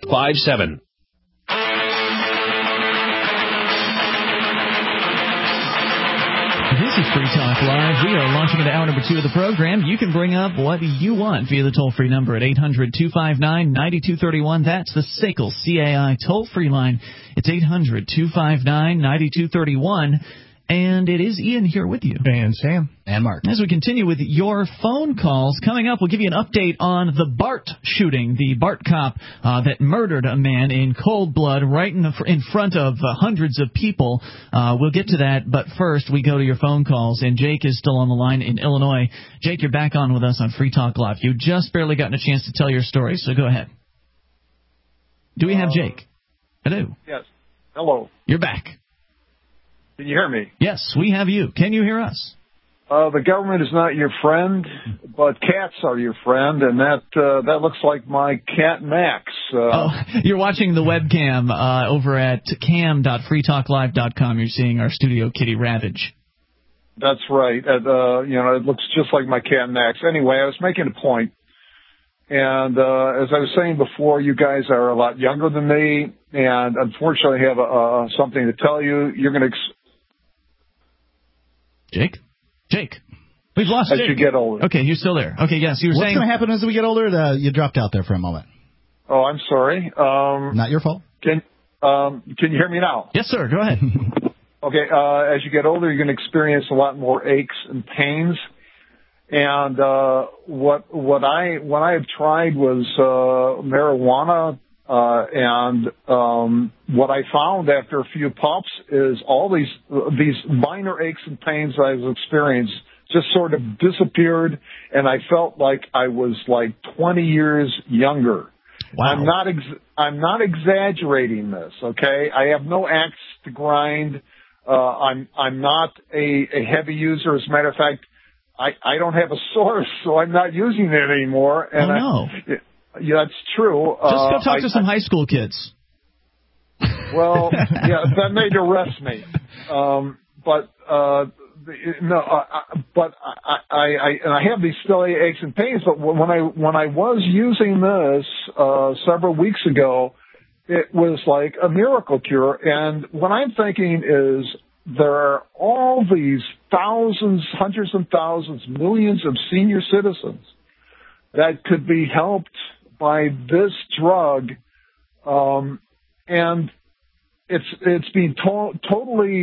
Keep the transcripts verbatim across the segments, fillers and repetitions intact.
five seven. This is Free Talk Live. We are launching into hour number two of the program. You can bring up what you want via the toll-free number at eight hundred two five nine nine two three one. That's the S A C L C A I toll-free line. It's eight hundred two five nine nine two three one. And it is Ian here with you. And Sam. And Mark. As we continue with your phone calls, coming up, we'll give you an update on the BART shooting, the BART cop uh, that murdered a man in cold blood right in, the, in front of uh, hundreds of people. Uh, we'll get to that, but first we go to your phone calls, and Jake is still on the line in Illinois. Jake, you're back on with us on Free Talk Live. You just barely gotten a chance to tell your story, so go ahead. Do we have Jake? Hello. Yes. Hello. You're back. Can you hear me? Yes, we have you. Can you hear us? Uh, the government is not your friend, but cats are your friend, and that uh, that looks like my cat Max. Uh, oh, you're watching the webcam uh, over at cam dot free talk live dot com. You're seeing our studio kitty Ravage. That's right. Uh, you know, it looks just like my cat Max. Anyway, I was making a point, and uh, as I was saying before, you guys are a lot younger than me, and unfortunately, I have a, uh, something to tell you. You're going to. Ex- Jake? Jake. We've lost As Jake. you get older. Okay, you're still there. Okay, yes, you were What's saying... What's going to happen as we get older? Uh, you dropped out there for a moment. Oh, I'm sorry. Um, Not your fault. Can um, Can you hear me now? Yes, sir. Go ahead. Okay, uh, as you get older, you're going to experience a lot more aches and pains. And uh, what what I what I have tried was uh, marijuana. Uh, and um, what I found after a few puffs is all these these minor aches and pains I've experienced just sort of disappeared, and I felt like I was like twenty years younger. Wow. I'm not ex- I'm not exaggerating this. Okay, I have no axe to grind. Uh, I'm I'm not a, a heavy user. As a matter of fact, I I don't have a source, so I'm not using it anymore. And oh no. I, Yeah, that's true. Just go uh, talk I, to some high school kids. Well, yeah, that may arrest me. Um, but uh, no, uh, but I, I, I, and I have these still aches and pains. But when I when I was using this uh, several weeks ago, it was like a miracle cure. And what I'm thinking is there are all these thousands, hundreds and thousands, millions of senior citizens that could be helped by this drug, um, and it's it's being to- totally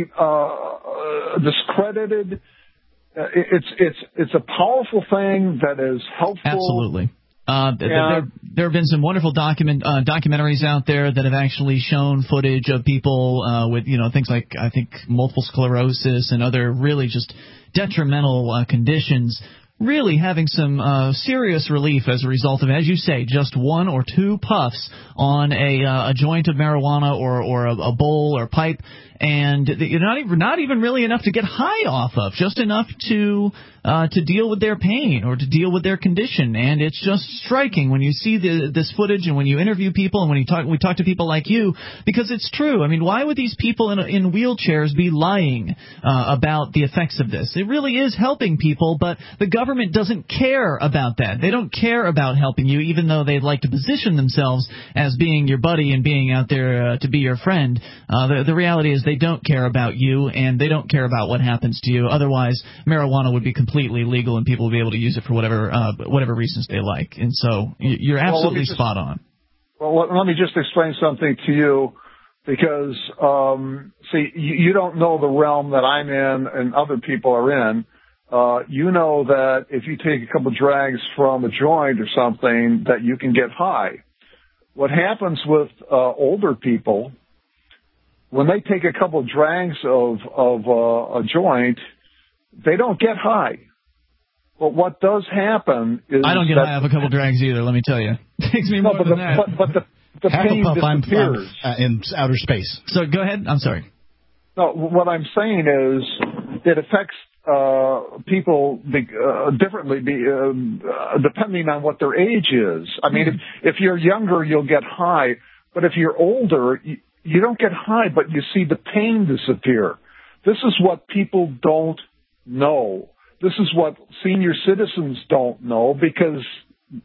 uh, discredited. Uh, it's it's it's a powerful thing that is helpful. Absolutely. Uh, there, there have been some wonderful document uh, documentaries out there that have actually shown footage of people uh, with, you know, things like, I think, multiple sclerosis and other really just detrimental uh, conditions really having some uh, serious relief as a result of, as you say, just one or two puffs on a, uh, a joint of marijuana or, or a, a bowl or pipe, and you're not even, not even really enough to get high off of, just enough to uh, to deal with their pain or to deal with their condition. And it's just striking when you see the, this footage and when you interview people and when you talk, we talk to people like you, because it's true. I mean, why would these people in, in wheelchairs be lying uh, about the effects of this? It really is helping people, but the government doesn't care about that. They don't care about helping you, even though they'd like to position themselves as being your buddy and being out there uh, to be your friend. Uh, the, the reality is they don't care about you, and they don't care about what happens to you. Otherwise, marijuana would be completely legal, and people would be able to use it for whatever uh, whatever reasons they like. And so you're absolutely well, just, spot on. Well, let, let me just explain something to you, because, um, see, you, you don't know the realm that I'm in and other people are in. Uh, you know that if you take a couple drags from a joint or something, that you can get high. What happens with uh, older people, when they take a couple drags of, of uh, a joint, they don't get high. But what does happen is I don't get that, high off a couple drags either, let me tell you. It takes me no, more but than the, that. But, but the, the Half pain a puff, I'm, disappears. I'm uh, in outer space. So go ahead. I'm sorry. No, what I'm saying is it affects uh, people be, uh, differently be, uh, depending on what their age is. I mean, mm-hmm. if, if you're younger, you'll get high. But if you're older, you, you don't get high, but you see the pain disappear. This is what people don't know. This is what senior citizens don't know, because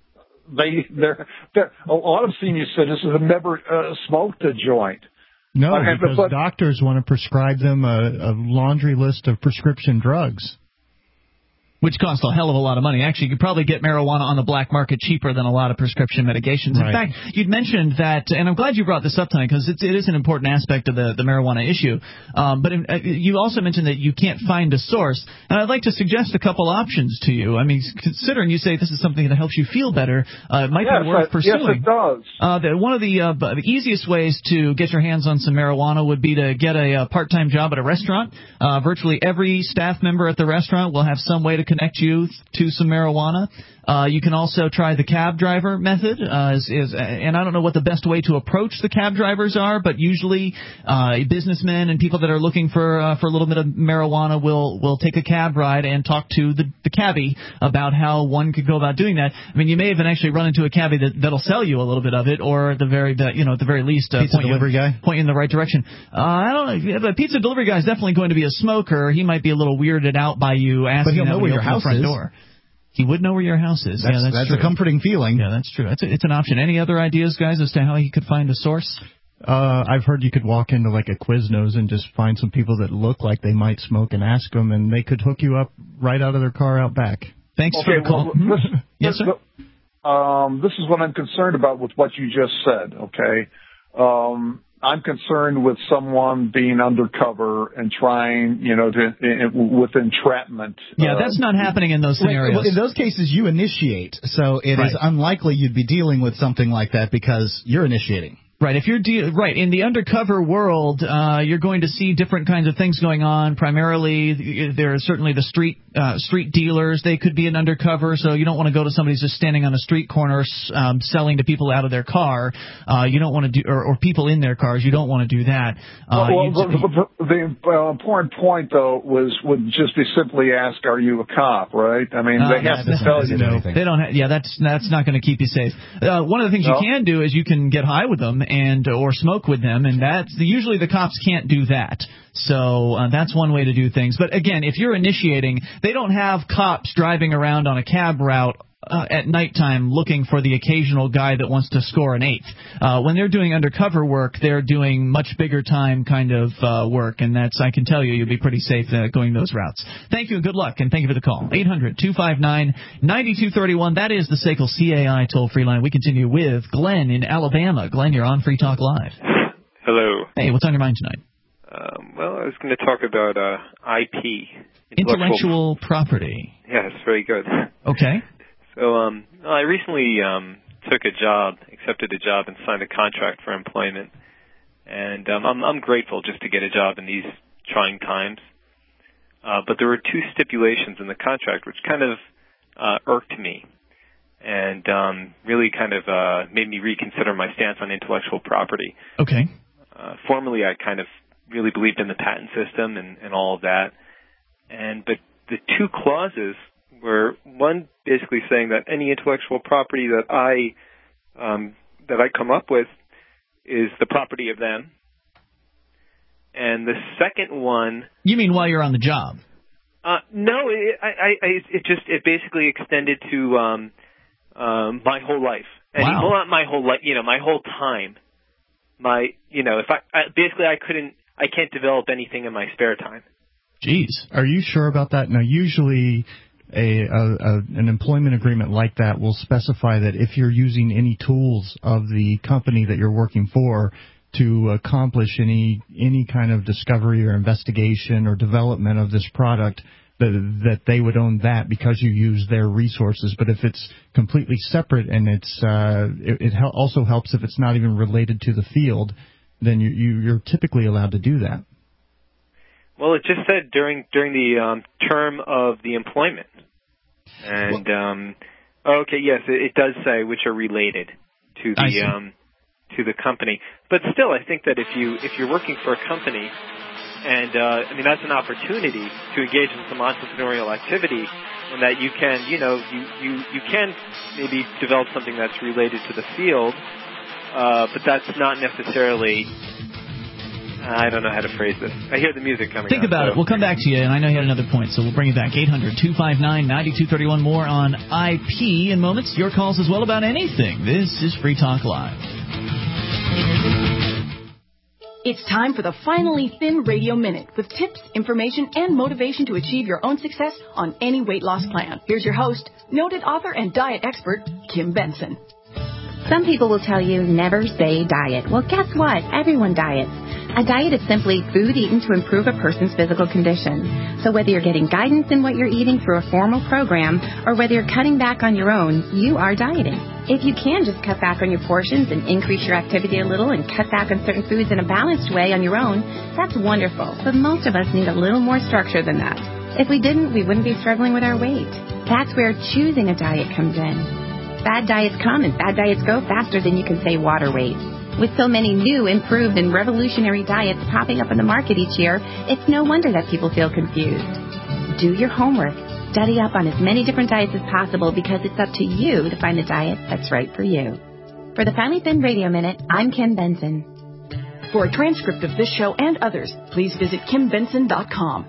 they they're, they're a lot of senior citizens have never uh, smoked a joint. No, uh, because but, doctors want to prescribe them a, a laundry list of prescription drugs. Which costs a hell of a lot of money. Actually, you could probably get marijuana on the black market cheaper than a lot of prescription medications. In right. fact, you'd mentioned that, and I'm glad you brought this up tonight because it is an important aspect of the, the marijuana issue. Um, but in, uh, you also mentioned that you can't find a source. And I'd like to suggest a couple options to you. I mean, considering you say this is something that helps you feel better, uh, it might yes, be worth I, pursuing. Yes, it does. Uh, the, one of the, uh, the easiest ways to get your hands on some marijuana would be to get a, a part-time job at a restaurant. Uh, virtually every staff member at the restaurant will have some way to connect you to some marijuana. Uh, you can also try the cab driver method, uh, is, is, and I don't know what the best way to approach the cab drivers are, but usually uh, businessmen and people that are looking for uh, for a little bit of marijuana will will take a cab ride and talk to the, the cabbie about how one could go about doing that. I mean, you may even actually run into a cabbie that that'll sell you a little bit of it, or at the very you know at the very least uh, pizza point delivery you, guy point you in the right direction. Uh, I don't know. The pizza delivery guy is definitely going to be a smoker. He might be a little weirded out by you asking. But he'll that know when where you your open house the front is. Door. He would know where your house is. That's, yeah, that's, that's true. a comforting feeling. Yeah, that's true. That's a, it's an option. Any other ideas, guys, as to how he could find a source? Uh, I've heard you could walk into like a Quiznos and just find some people that look like they might smoke and ask them, and they could hook you up right out of their car out back. Thanks okay, for the call. Well, this, yes, sir. Um, this is what I'm concerned about with what you just said, okay? Um, I'm concerned with someone being undercover and trying, you know, to, with entrapment. Yeah, uh, that's not happening in those scenarios. Well, in those cases, you initiate, so it right. is unlikely you'd be dealing with something like that because you're initiating. Right. If you're de- right in the undercover world, uh, you're going to see different kinds of things going on. Primarily, there are certainly the street uh, street dealers. They could be an undercover, so you don't want to go to somebody who's just standing on a street corner um, selling to people out of their car. Uh, you don't want to do, or, or people in their cars. You don't want to do that. Uh, well, well the, the, the uh, important point though was would just be simply ask, "Are you a cop?" Right? I mean, uh, they have to tell you. No, they don't. Ha- yeah, that's that's not going to keep you safe. Uh, one of the things no. you can do is you can get high with them. And or smoke with them, and that's usually the cops can't do that. So uh, that's one way to do things. But again, if you're initiating, they don't have cops driving around on a cab route uh, at nighttime looking for the occasional guy that wants to score an eighth. Uh, when they're doing undercover work, they're doing much bigger time kind of uh, work, and that's I can tell you you'll be pretty safe uh, going those routes. Thank you and good luck, and thank you for the call. eight hundred two five nine nine two three one. That is the S A C L C A I toll-free line. We continue with Glenn in Alabama. Glenn, you're on Free Talk Live. Hello. Hey, what's on your mind tonight? Um, well, I was going to talk about uh, I P. Intellectual, intellectual property. Yes, very good. Okay. So um, I recently um, took a job, accepted a job, and signed a contract for employment. And um, I'm, I'm grateful just to get a job in these trying times. Uh, but there were two stipulations in the contract which kind of uh, irked me and um, really kind of uh, made me reconsider my stance on intellectual property. Okay. Uh, formerly, I kind of really believed in the patent system and, and all of that. And but the two clauses were one basically saying that any intellectual property that I um, that I come up with is the property of them. And the second one. You mean while you're on the job? Uh, no, it, I, I, it just it basically extended to um, um, my whole life. And wow. Well, not my whole life, you know, my whole time. My, you know, if I, I basically I couldn't, I can't develop anything in my spare time. Jeez. Are you sure about that? Now, usually a, a, a an employment agreement like that will specify that if you're using any tools of the company that you're working for to accomplish any any kind of discovery or investigation or development of this product, that that they would own that because you use their resources. But if it's completely separate and it's uh, it, it hel- also helps if it's not even related to the field, then you, you you're typically allowed to do that. Well, it just said during during the um, term of the employment, and well, um, okay, yes, it, it does say which are related to the um, to the company. But still, I think that if you if you're working for a company, and uh, I mean that's an opportunity to engage in some entrepreneurial activity, and that you can you know you you, you can maybe develop something that's related to the field, uh, but that's not necessarily. Uh, I don't know how to phrase this. I hear the music coming Think on, about so. it. We'll come back to you, and I know you had another point, so we'll bring you back. eight hundred two five nine nine two three one. More on I P in moments. Your calls as well about anything. This is Free Talk Live. It's time for the Finally Thin Radio Minute with tips, information, and motivation to achieve your own success on any weight loss plan. Here's your host, noted author and diet expert, Kim Benson. Some people will tell you never say diet. Well, guess what? Everyone diets. A diet is simply food eaten to improve a person's physical condition. So whether you're getting guidance in what you're eating through a formal program or whether you're cutting back on your own, you are dieting. If you can just cut back on your portions and increase your activity a little and cut back on certain foods in a balanced way on your own, that's wonderful. But most of us need a little more structure than that. If we didn't, we wouldn't be struggling with our weight. That's where choosing a diet comes in. Bad diets come and bad diets go faster than you can say water weight. With so many new, improved, and revolutionary diets popping up in the market each year, it's no wonder that people feel confused. Do your homework. Study up on as many different diets as possible because it's up to you to find the diet that's right for you. For the Finally Thin Radio Minute, I'm Kim Benson. For a transcript of this show and others, please visit kim benson dot com.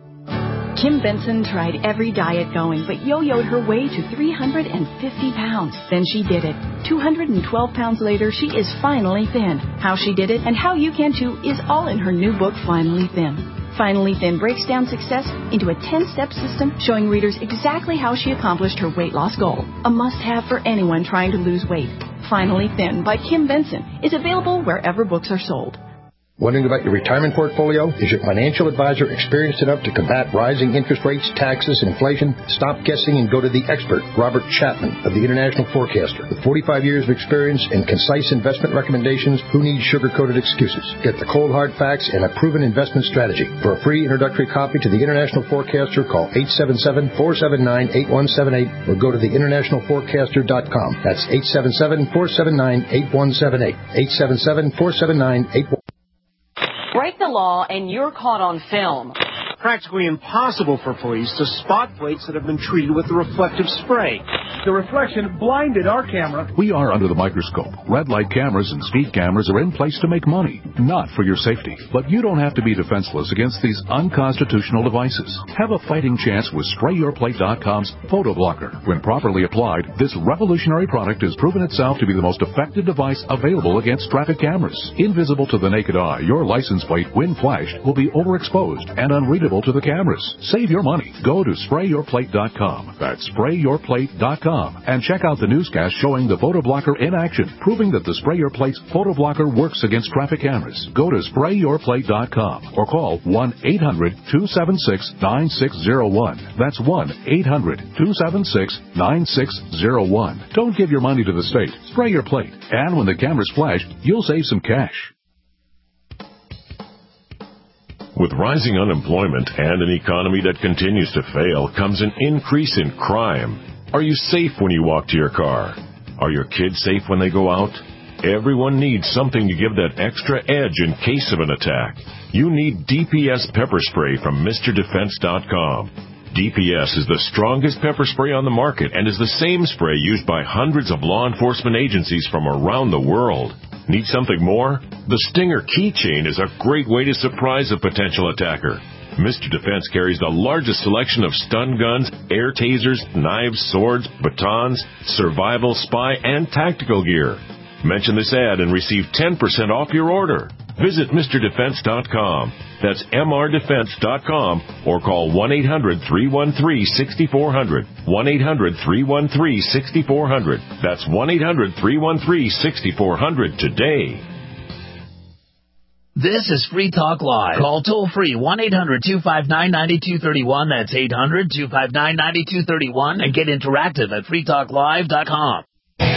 Kim Benson tried every diet going, but yo-yoed her way to three hundred fifty pounds. Then she did it. two hundred twelve pounds later, she is finally thin. How she did it and how you can too is all in her new book, Finally Thin. Finally Thin breaks down success into a ten-step system showing readers exactly how she accomplished her weight loss goal. A must-have for anyone trying to lose weight. Finally Thin by Kim Benson is available wherever books are sold. Wondering about your retirement portfolio? Is your financial advisor experienced enough to combat rising interest rates, taxes, and inflation? Stop guessing and go to the expert, Robert Chapman of the International Forecaster. With forty-five years of experience and concise investment recommendations, who needs sugar-coated excuses? Get the cold hard facts and a proven investment strategy. For a free introductory copy to the International Forecaster, call eight seven seven, four seven nine, eight one seven eight or go to the international forecaster dot com. That's eight seven seven, four seven nine, eight one seven eight. eight seven seven, four seven nine, eight one seven eight. Break the law and you're caught on film. Practically impossible for police to spot plates that have been treated with the reflective spray. The reflection blinded our camera. We are under the microscope. Red light cameras and speed cameras are in place to make money, not for your safety. But you don't have to be defenseless against these unconstitutional devices. Have a fighting chance with spray your plate dot com's Photo Blocker. When properly applied, this revolutionary product has proven itself to be the most effective device available against traffic cameras. Invisible to the naked eye, your license plate, when flashed, will be overexposed and unreadable to the cameras. Save your money. Go to spray your plate dot com. That's spray your plate dot com. And check out the newscast showing the Photo Blocker in action, proving that the Spray Your Plate's Photo Blocker works against traffic cameras. Go to spray your plate dot com or call one eight hundred, two seven six, nine six zero one. That's one eight hundred, two seven six, nine six zero one. Don't give your money to the state. Spray your plate. And when the cameras flash, you'll save some cash. With rising unemployment and an economy that continues to fail comes an increase in crime. Are you safe when you walk to your car? Are your kids safe when they go out? Everyone needs something to give that extra edge in case of an attack. You need D P S pepper spray from Mister Defense dot com. D P S is the strongest pepper spray on the market and is the same spray used by hundreds of law enforcement agencies from around the world. Need something more? The Stinger keychain is a great way to surprise a potential attacker. Mister Defense carries the largest selection of stun guns, air tasers, knives, swords, batons, survival, spy, and tactical gear. Mention this ad and receive ten percent off your order. Visit Mister Defense dot com. That's M R Defense dot com or call one eight hundred, three one three, six four zero zero. one eight hundred, three one three, six four zero zero. That's one eight hundred, three one three, six four zero zero today. This is Free Talk Live. Call toll-free one eight hundred, two five nine, nine two three one. That's eight hundred, two five nine, nine two three one. And get interactive at free talk live dot com. This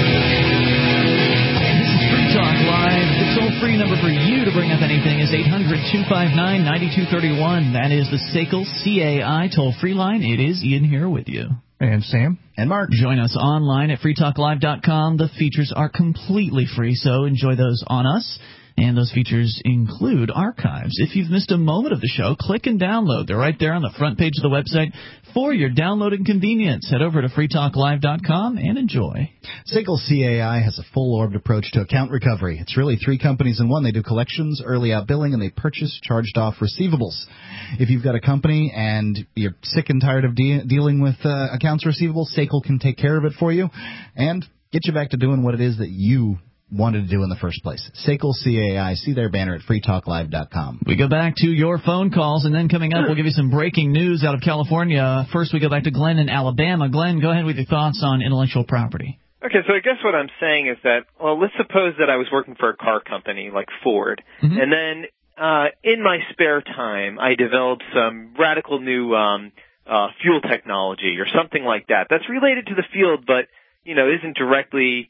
is Free Talk Live. The toll-free number for you to bring up anything is eight hundred, two five nine, nine two three one. That is the S A C L C A I toll-free line. It is Ian here with you. And Sam. And Mark. Join us online at free talk live dot com. The features are completely free, so enjoy those on us. And those features include archives. If you've missed a moment of the show, click and download. They're right there on the front page of the website for your downloading convenience. Head over to free talk live dot com and enjoy. S A C L C A I has a full-orbed approach to account recovery. It's really three companies in one. They do collections, early out billing, and they purchase charged-off receivables. If you've got a company and you're sick and tired of de- dealing with uh, accounts receivable, S A C L can take care of it for you and get you back to doing what it is that you wanted to do in the first place. S A C L C A I. See their banner at free talk live dot com. We go back to your phone calls, and then coming up, we'll give you some breaking news out of California. First, we go back to Glenn in Alabama. Glenn, go ahead with your thoughts on intellectual property. Okay, so I guess what I'm saying is that, well, let's suppose that I was working for a car company like Ford, mm-hmm. and then uh, in my spare time, I developed some radical new um, uh, fuel technology or something like that. That's related to the field, but, you know, isn't directly...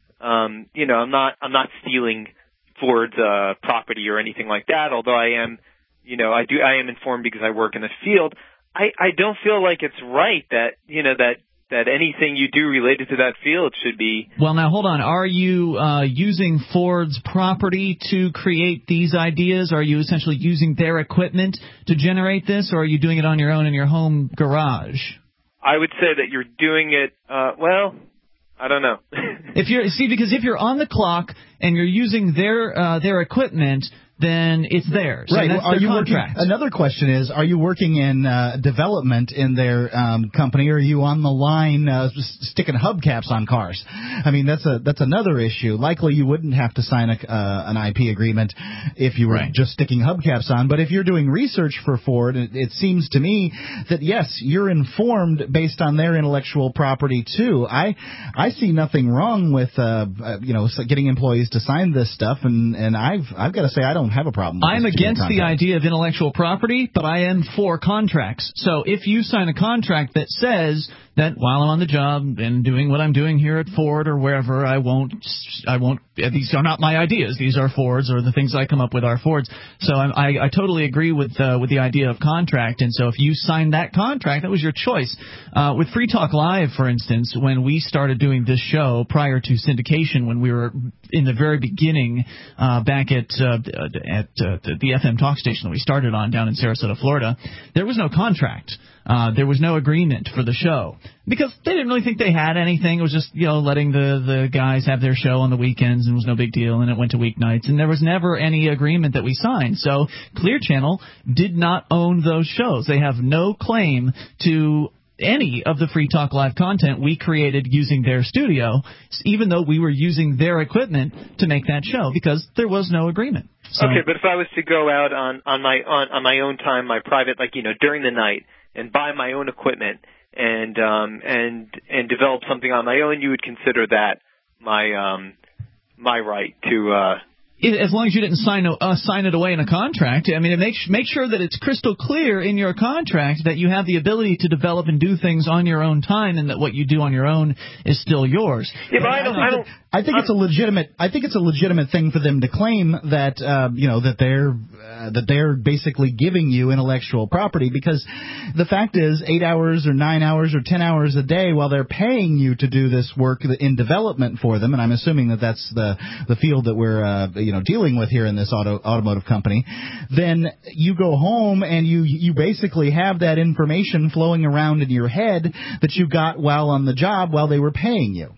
Um, you know, I'm not, I'm not stealing Ford's, uh, property or anything like that, although I am, you know, I do, I am informed because I work in the field. I, I don't feel like it's right that, you know, that, that anything you do related to that field should be. Well, now hold on. Are you, uh, using Ford's property to create these ideas? Are you essentially using their equipment to generate this, or are you doing it on your own in your home garage? I would say that you're doing it, uh, well, I don't know. If you're see, because if you're on the clock and you're using their uh, their equipment, then it's theirs. Right. And that's are their you contract. Working, another question is, are you working in uh, development in their um, company, or are you on the line uh, sticking hubcaps on cars? I mean, that's a that's another issue. Likely you wouldn't have to sign a, uh, an I P agreement if you were right. just sticking hubcaps on. But if you're doing research for Ford, it, it seems to me that, yes, you're informed based on their intellectual property, too. I I see nothing wrong with, uh, uh, you know, getting employees to sign this stuff, and, and I've, I've got to say I don't have a problem with I'm against the idea of intellectual property, but I am for contracts. So if you sign a contract that says that while I'm on the job and doing what I'm doing here at Ford or wherever, I won't, I won't, these are not my ideas. These are Ford's, or the things I come up with are Ford's. So I, I, I totally agree with uh, with the idea of contract. And so if you signed that contract, that was your choice. Uh, with Free Talk Live, for instance, when we started doing this show prior to syndication, when we were in the very beginning uh, back at uh, at uh, the F M talk station that we started on down in Sarasota, Florida, there was no contract. Uh, there was no agreement for the show because they didn't really think they had anything. It was just, you know, letting the, the guys have their show on the weekends, and it was no big deal, and it went to weeknights, and there was never any agreement that we signed. So Clear Channel did not own those shows. They have no claim to any of the Free Talk Live content we created using their studio, even though we were using their equipment to make that show, because there was no agreement. So, okay, but if I was to go out on, on my on, on my own time, my private, like, you know, during the night, and buy my own equipment and um and and develop something on my own, you would consider that my um my right to uh as long as you didn't sign uh, sign it away in a contract. I mean, it makes make sure that it's crystal clear in your contract that you have the ability to develop and do things on your own time, and that what you do on your own is still yours. Yeah, but I don't. I don't. I think it's a legitimate. I think it's a legitimate thing for them to claim that uh, you know that they're uh, that they're basically giving you intellectual property, because the fact is, eight hours or nine hours or ten hours a day, while they're paying you to do this work in development for them, and I'm assuming that that's the the field that we're uh, you know dealing with here in this auto automotive company, then you go home and you you basically have that information flowing around in your head that you got while on the job while they were paying you.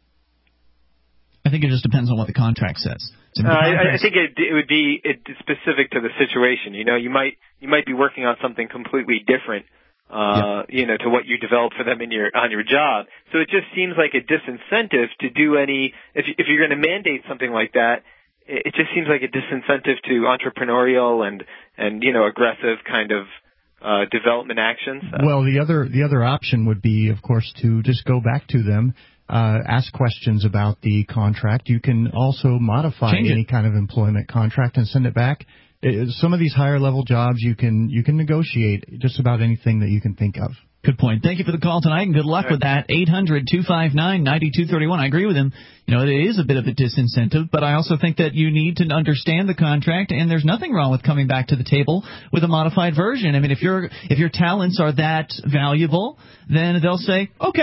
I think it just depends on what the contract says. Uh, I, I think it, it would be it, specific to the situation. You know, you might you might be working on something completely different, uh, yeah. you know, to what you developed for them in your on your job. So it just seems like a disincentive to do any. If if you're going to mandate something like that, it, it just seems like a disincentive to entrepreneurial and and you know aggressive kind of uh, development actions. Well, the other the other option would be, of course, to just go back to them. Uh, ask questions about the contract. You can also modify any kind of employment contract and send it back. It, some of these higher level jobs, you can you can negotiate just about anything that you can think of. Good point. Thank you for the call tonight, and good luck with that. eight hundred two five nine nine two three one. I agree with him. You know, it is a bit of a disincentive, but I also think that you need to understand the contract, and there's nothing wrong with coming back to the table with a modified version. I mean, if your if your talents are that valuable, then they'll say, okay,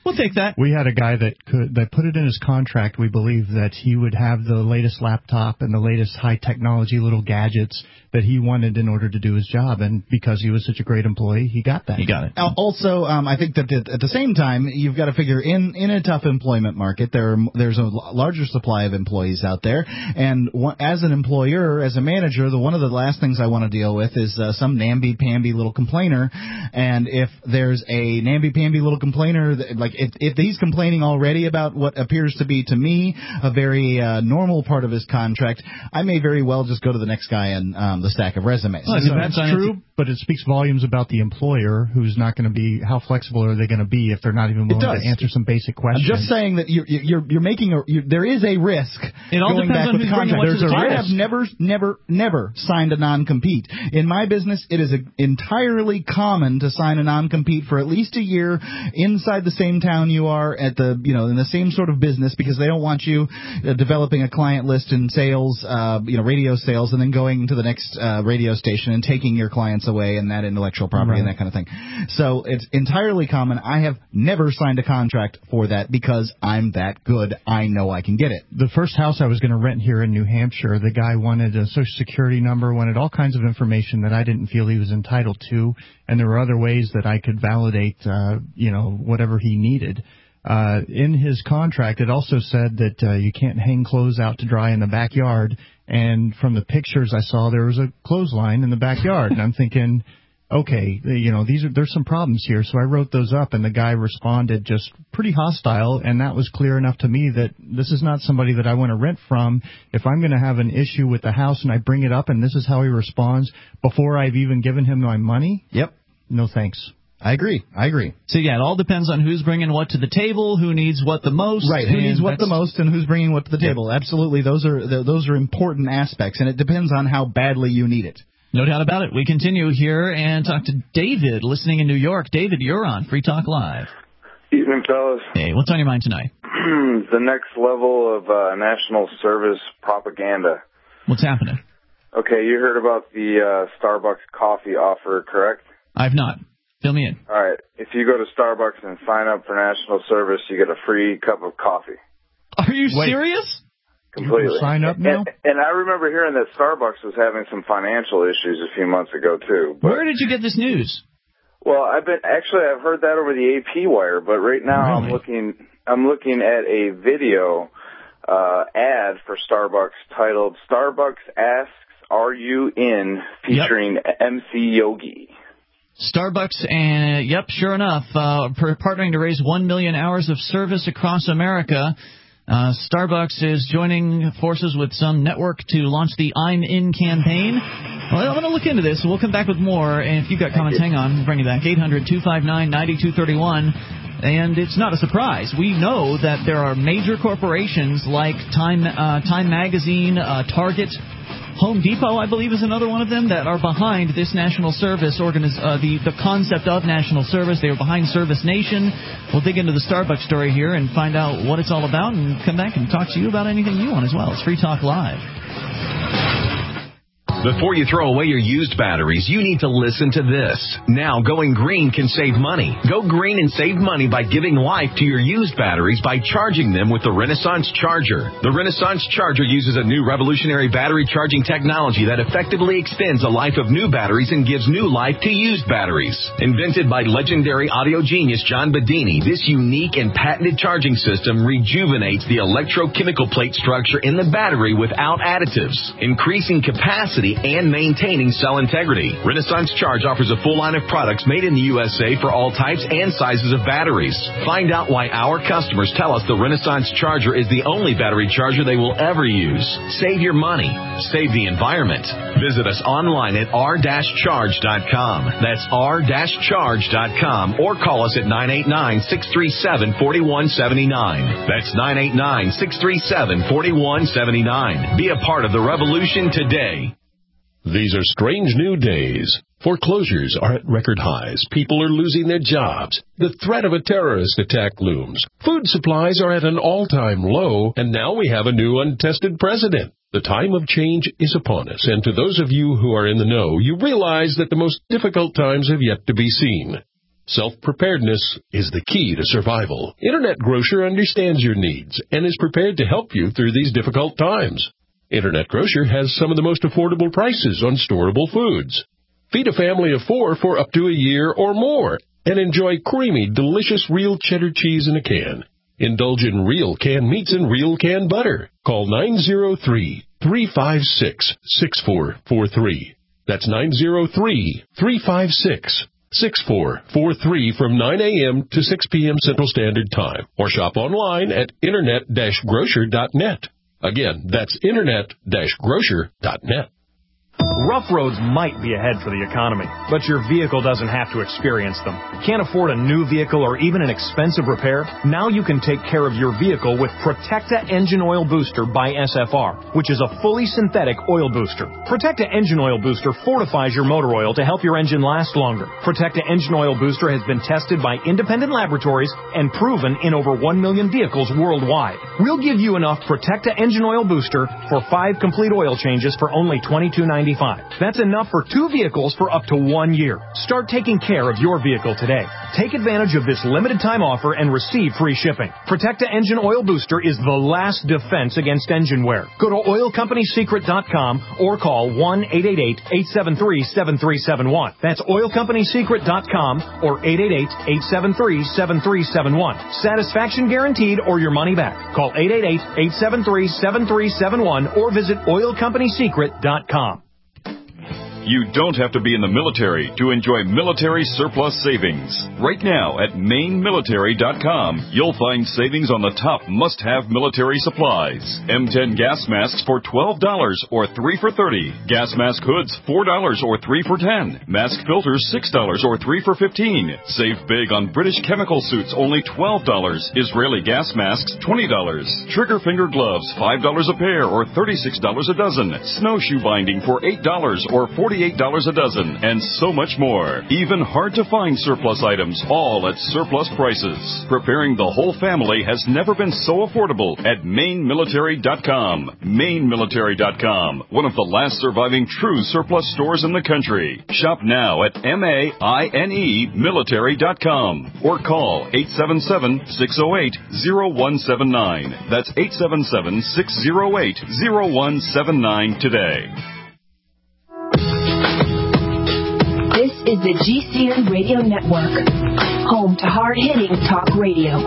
We'll take that. We had a guy that could that put it in his contract, we believe, that he would have the latest laptop and the latest high-technology little gadgets that he wanted in order to do his job. And because he was such a great employee, he got that. He got it. Also, um, I think that at the same time, you've got to figure in, in a tough employment market, there are, there's a larger supply of employees out there. And one, as an employer, as a manager, the one of the last things I want to deal with is uh, some namby-pamby little complainer. And if there's a namby-pamby little complainer, that, like if, if he's complaining already about what appears to be, to me, a very uh, normal part of his contract, I may very well just go to the next guy and um, the stack of resumes. Well, so that's true, but it speaks volumes about the employer, who's not going to be, how flexible are they going to be if they're not even willing to answer some basic questions? I'm just saying that you're you're, you're making a, you're, there is a risk. It all going depends back on with who's the contract. bringing what to the I table. have never, never, never signed a non-compete. In my business, it is a, entirely common to sign a non-compete for at least a year inside the same town you are, at the, you know, in the same sort of business, because they don't want you uh, developing a client list in sales, uh, you know, radio sales, and then going to the next uh, radio station and taking your clients away and that intellectual property right. and that kind of thing. So it's entirely common. I have never signed a contract for that because I'm that good. I know I can get it. The first house I was going to rent here in New Hampshire, the guy wanted a social security number, wanted all kinds of information that I didn't feel he was entitled to, and there were other ways that I could validate, uh, you know, whatever he needed. Uh, in his contract, it also said that uh, you can't hang clothes out to dry in the backyard, and from the pictures I saw, there was a clothesline in the backyard, and I'm thinking, okay, you know, these are there's some problems here. So I wrote those up, and the guy responded just pretty hostile, and that was clear enough to me that this is not somebody that I want to rent from. If I'm going to have an issue with the house and I bring it up and this is how he responds before I've even given him my money, yep, no thanks. I agree. I agree. So, yeah, it all depends on who's bringing what to the table, who needs what the most. Right, who needs what the most and who's bringing what to the table. Yeah. Absolutely. Those are those are important aspects, and it depends on how badly you need it. No doubt about it. We continue here and talk to David, listening in New York. David, you're on Free Talk Live. Evening, fellas. Hey, what's on your mind tonight? The next level of uh, national service propaganda. What's happening? Okay, you heard about the uh, Starbucks coffee offer, correct? I've not. Fill me in. All right. If you go to Starbucks and sign up for national service, you get a free cup of coffee. Are you Wait. serious? Completely. Sign up now? And, and I remember hearing that Starbucks was having some financial issues a few months ago, too. But, where did you get this news? Well, I've been actually I've heard that over the A P wire, but right now really? I'm looking I'm looking at a video uh, ad for Starbucks titled "Starbucks Asks, Are You In?" featuring yep. M C Yogi. Starbucks, and yep, sure enough, uh, partnering to raise one million hours of service across America. Uh, Starbucks is joining forces with some network to launch the I'm In campaign. Well, I'm going to look into this. We'll come back with more. And if you've got comments, hang on. We'll bring you back. eight hundred two five nine nine two three one. And it's not a surprise. We know that there are major corporations like Time, uh, Time Magazine, uh, Target, Home Depot, I believe, is another one of them that are behind this national service, organiz- uh, the, the concept of national service. They are behind Service Nation. We'll dig into the Starbucks story here and find out what it's all about and come back and talk to you about anything you want as well. It's Free Talk Live. Before you throw away your used batteries, you need to listen to this. Now, going green can save money. Go green and save money by giving life to your used batteries by charging them with the Renaissance Charger. The Renaissance Charger uses a new revolutionary battery charging technology that effectively extends the life of new batteries and gives new life to used batteries. Invented by legendary audio genius John Bedini, this unique and patented charging system rejuvenates the electrochemical plate structure in the battery without additives, increasing capacity and maintaining cell integrity. Renaissance Charge offers a full line of products made in the U S A for all types and sizes of batteries. Find out why our customers tell us the Renaissance Charger is the only battery charger they will ever use. Save your money. Save the environment. Visit us online at r dash charge dot com. That's r dash charge dot com or call us at nine eight nine, six three seven, four one seven nine. That's nine eight nine, six three seven, four one seven nine. Be a part of the revolution today. These are strange new days. Foreclosures are at record highs. People are losing their jobs. The threat of a terrorist attack looms. Food supplies are at an all-time low, and now we have a new untested president. The time of change is upon us, and to those of you who are in the know, you realize that the most difficult times have yet to be seen. Self-preparedness is the key to survival. Internet Grocer understands your needs and is prepared to help you through these difficult times. Internet Grocer has some of the most affordable prices on storable foods. Feed a family of four for up to a year or more and enjoy creamy, delicious real cheddar cheese in a can. Indulge in real canned meats and real canned butter. Call nine zero three, three five six, six four four three. That's nine zero three, three five six, six four four three from nine a.m. to six p.m. Central Standard Time. Or shop online at internet dash grocer dot net. Again, that's internet dash grocer dot net. Rough roads might be ahead for the economy, but your vehicle doesn't have to experience them. Can't afford a new vehicle or even an expensive repair? Now you can take care of your vehicle with Protecta Engine Oil Booster by S F R, which is a fully synthetic oil booster. Protecta Engine Oil Booster fortifies your motor oil to help your engine last longer. Protecta Engine Oil Booster has been tested by independent laboratories and proven in over one million vehicles worldwide. We'll give you enough Protecta Engine Oil Booster for five complete oil changes for only twenty-two ninety-five. That's enough for two vehicles for up to one year. Start taking care of your vehicle today. Take advantage of this limited time offer and receive free shipping. Protecta Engine Oil Booster is the last defense against engine wear. Go to oil company secret dot com or call one eight eight eight, eight seven three, seven three seven one. That's oil company secret dot com or eight eight eight, eight seven three, seven three seven one. Satisfaction guaranteed or your money back. Call eight eight eight, eight seven three, seven three seven one or visit oil company secret dot com. You don't have to be in the military to enjoy military surplus savings. Right now at maine military dot com, you'll find savings on the top must-have military supplies. M ten gas masks for twelve dollars or three for thirty dollars. Gas mask hoods four dollars or three for ten dollars. Mask filters six dollars or three for fifteen dollars. Save big on British chemical suits, only twelve dollars. Israeli gas masks, twenty dollars. Trigger finger gloves, five dollars a pair or thirty-six dollars a dozen. Snowshoe binding for eight dollars or forty-eight dollars a dozen, and so much more. Even hard-to-find surplus items, all at surplus prices. Preparing the whole family has never been so affordable at maine military dot com. maine military dot com, one of the last surviving true surplus stores in the country. Shop now at maine military dot com or call eight seven seven, six oh eight, oh one seven nine. That's eight seven seven, six oh eight, oh one seven nine today. This is the G C N Radio Network, home to hard-hitting talk radio.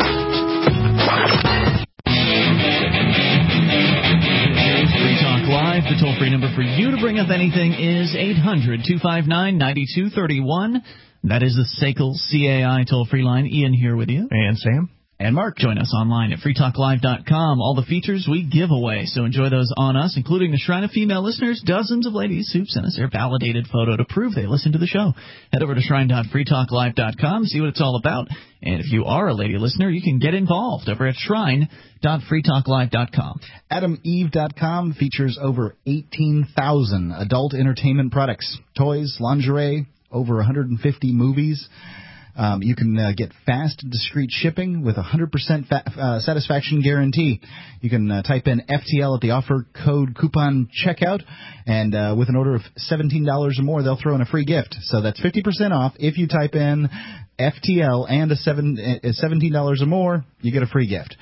Free Talk Live. The toll-free number for you to bring up anything is eight hundred, two five nine, nine two three one. That is the S A C L C A I toll-free line. Ian here with you. And Sam. And Mark. Join us online at free talk live dot com. All the features we give away, so enjoy those on us, including the Shrine of Female Listeners, dozens of ladies who've sent us their validated photo to prove they listen to the show. Head over to shrine dot free talk live dot com, see what it's all about. And if you are a lady listener, you can get involved over at shrine dot free talk live dot com. adam eve dot com features over eighteen thousand adult entertainment products, toys, lingerie, over one hundred fifty movies. Um, you can uh, get fast and discreet shipping with a one hundred percent fa- uh, satisfaction guarantee. You can uh, type in F T L at the offer code coupon checkout, and uh, with an order of seventeen dollars or more, they'll throw in a free gift. So that's fifty percent off. If you type in F T L and a seven, uh, seventeen dollars or more, you get a free gift.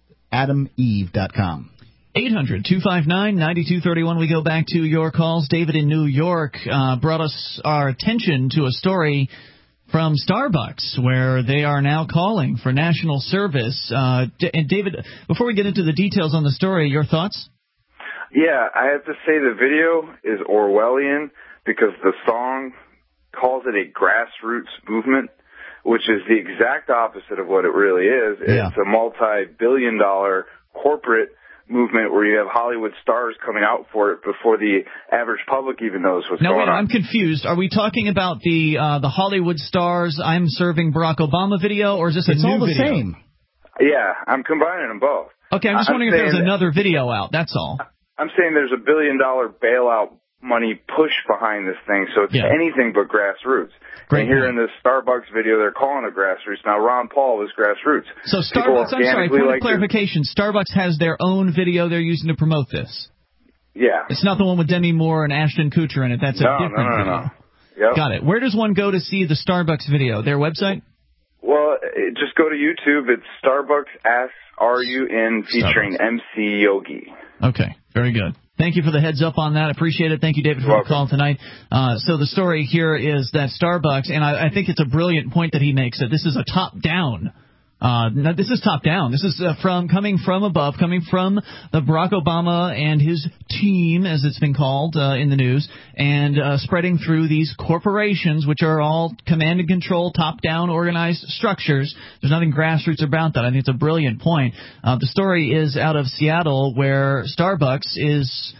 adam eve dot com. eight hundred, two five nine, nine two three one. We go back to your calls. David in New York uh, brought us our attention to a story from Starbucks, where they are now calling for national service. Uh, D- and David, before we get into the details on the story, your thoughts? Yeah, I have to say the video is Orwellian because the song calls it a grassroots movement, which is the exact opposite of what it really is. Yeah. It's a multi-billion dollar corporate movement where you have Hollywood stars coming out for it before the average public even knows what's no, going wait, on. I'm confused. Are we talking about the uh, the Hollywood stars I'm serving Barack Obama video, or is this a it's new all the video? same. Yeah, I'm combining them both. Okay, I'm just I'm wondering if there's saying- another video out. That's all. I'm saying there's a billion dollar bailout money push behind this thing, so it's Yeah. anything but grassroots. Great and here point. in this Starbucks video, they're calling it grassroots. Now, Ron Paul was grassroots. So People Starbucks, I'm sorry, organically point of like clarification, Starbucks has their own video they're using to promote this. this. Yeah. It's not the one with Demi Moore and Ashton Kutcher in it. That's a no, different no, no, video. no. Yep. Got it. Where does one go to see the Starbucks video? Their website? Well, it, just go to YouTube. It's Starbucks Asks R U N featuring Starbucks. M C Yogi. Okay, very good. Thank you for the heads up on that. Appreciate it. Thank you, David, for the call tonight. Uh, so the story here is that Starbucks, and I, I think it's a brilliant point that he makes, that this is a top-down Uh, no, this is top down. This is uh, from coming from above, coming from the Barack Obama and his team, as it's been called uh, in the news, and uh, spreading through these corporations, which are all command and control, top down organized structures. There's nothing grassroots about that. I think it's a brilliant point. Uh, the story is out of Seattle, where Starbucks is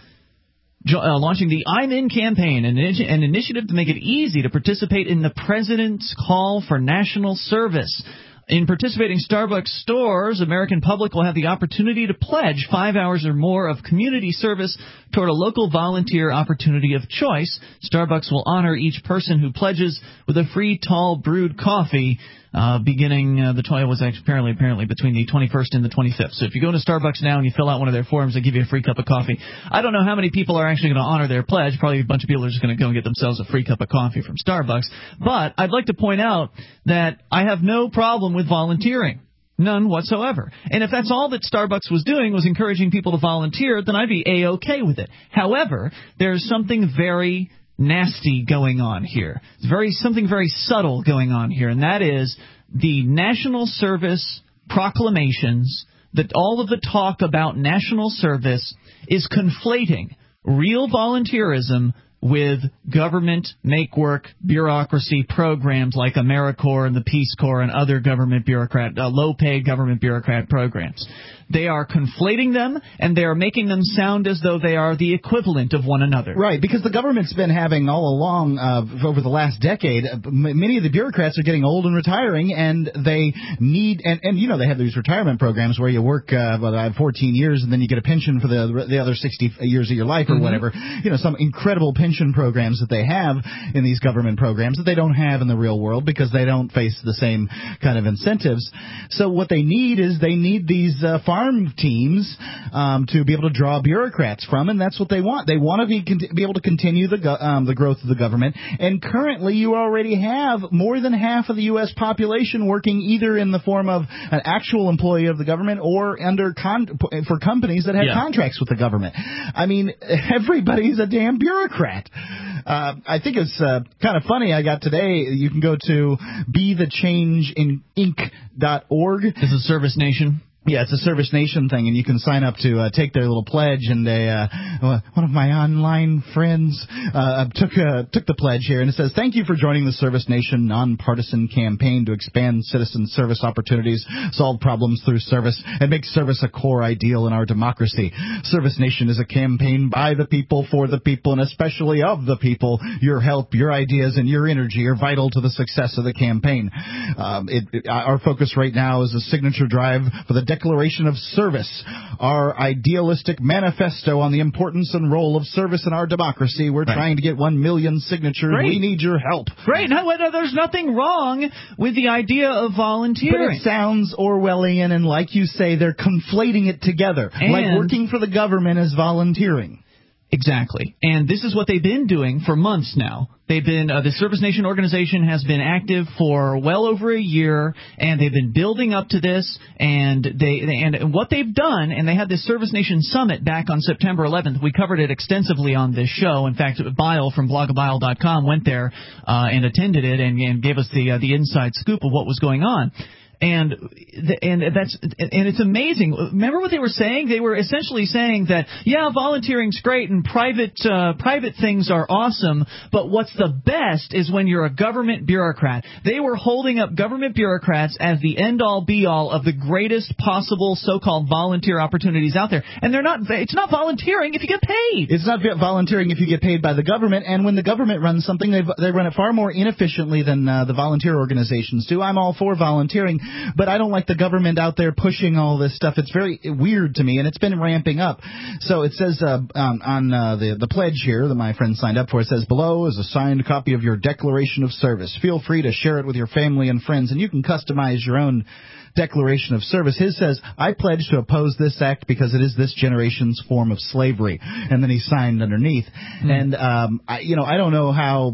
Uh, launching the I'm In campaign, an, an initiative to make it easy to participate in the president's call for national service. In participating Starbucks stores, American public will have the opportunity to pledge five hours or more of community service toward a local volunteer opportunity of choice. Starbucks will honor each person who pledges with a free tall brewed coffee. Uh, beginning uh, the twentieth was apparently apparently between the twenty-first and the twenty-fifth. So if you go to Starbucks now and you fill out one of their forms, they give you a free cup of coffee. I don't know how many people are actually going to honor their pledge. Probably a bunch of people are just going to go and get themselves a free cup of coffee from Starbucks. But I'd like to point out that I have no problem with volunteering. None whatsoever. And if that's all that Starbucks was doing was encouraging people to volunteer, then I'd be A-okay with it. However, there's something very nasty going on here. It's very something very subtle going on here, and that is the national service proclamations, that all of the talk about national service is conflating real volunteerism with government make-work bureaucracy programs like AmeriCorps and the Peace Corps and other government bureaucrat, uh, low-paid government bureaucrat programs. They are conflating them, and they are making them sound as though they are the equivalent of one another. Right, because the government's been having all along, uh, over the last decade, uh, many of the bureaucrats are getting old and retiring, and they need, and, and you know, they have these retirement programs where you work uh, well, fourteen years, and then you get a pension for the the other sixty years of your life or mm-hmm. whatever. You know, some incredible pension programs that they have in these government programs that they don't have in the real world because they don't face the same kind of incentives. So what they need is they need these uh, farm teams um, to be able to draw bureaucrats from, and that's what they want. They want to be, be able to continue the go- um, the growth of the government. And currently, you already have more than half of the U S population working either in the form of an actual employee of the government or under con- for companies that have yeah. contracts with the government. I mean, everybody's a damn bureaucrat. Uh, I think it's uh, kind of funny. I got today, you can go to be the change in inc dot org. This is Service Nation. Yeah, it's a Service Nation thing, and you can sign up to uh, take their little pledge. And they, uh, one of my online friends uh, took uh, took the pledge here, and it says, "Thank you for joining the Service Nation nonpartisan campaign to expand citizen service opportunities, solve problems through service, and make service a core ideal in our democracy. Service Nation is a campaign by the people, for the people, and especially of the people. Your help, your ideas, and your energy are vital to the success of the campaign. Um, it, it, our focus right now is a signature drive for the Declaration of Service, our idealistic manifesto on the importance and role of service in our democracy. We're right. trying to get one million signatures. Great. We need your help." Great. No, no, there's nothing wrong with the idea of volunteering. But it sounds Orwellian, and like you say, they're conflating it together. And like working for the government is volunteering. Exactly. And this is what they've been doing for months now. They've been, uh, the Service Nation organization has been active for well over a year, and they've been building up to this, and they, they and what they've done, and they had this Service Nation Summit back on September eleventh. We covered it extensively on this show. In fact, Bile from blog a bile dot com went there uh, and attended it and, and gave us the uh, the inside scoop of what was going on. And and that's and it's amazing. Remember what they were saying? They were essentially saying that, yeah, volunteering's great and private uh, private things are awesome, but what's the best is when you're a government bureaucrat. They were holding up government bureaucrats as the end-all, be-all of the greatest possible so-called volunteer opportunities out there. And they're not. It's not volunteering if you get paid. It's not volunteering if you get paid by the government. And when the government runs something, they they run it far more inefficiently than uh, the volunteer organizations do. I'm all for volunteering. But I don't like the government out there pushing all this stuff. It's very weird to me, and it's been ramping up. So it says uh, um, on uh, the, the pledge here that my friend signed up for, it says, "Below is a signed copy of your Declaration of Service. Feel free to share it with your family and friends, and you can customize your own Declaration of Service." His says, "I pledge to oppose this act because it is this generation's form of slavery." And then he signed underneath. Mm. And, um, I, you know, I don't know how, I, I